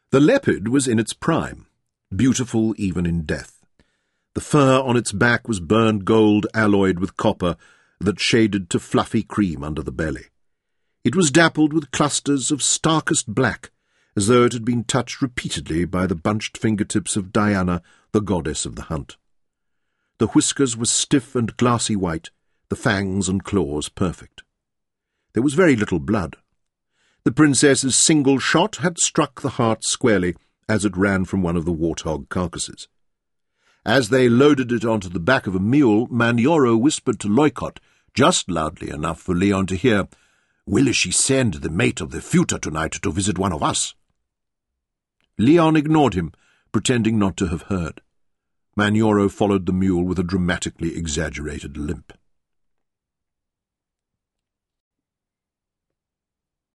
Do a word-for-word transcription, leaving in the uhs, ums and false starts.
The leopard was in its prime, beautiful even in death. The fur on its back was burned gold alloyed with copper that shaded to fluffy cream under the belly. It was dappled with clusters of starkest black, as though it had been touched repeatedly by the bunched fingertips of Diana, the goddess of the hunt. The whiskers were stiff and glassy white, the fangs and claws perfect. There was very little blood. The princess's single shot had struck the heart squarely as it ran from one of the warthog carcasses. As they loaded it onto the back of a mule, Manioro whispered to Loikot, just loudly enough for Leon to hear, "Will she send the mate of the Futa tonight to visit one of us?" Leon ignored him, pretending not to have heard. Manioro followed the mule with a dramatically exaggerated limp.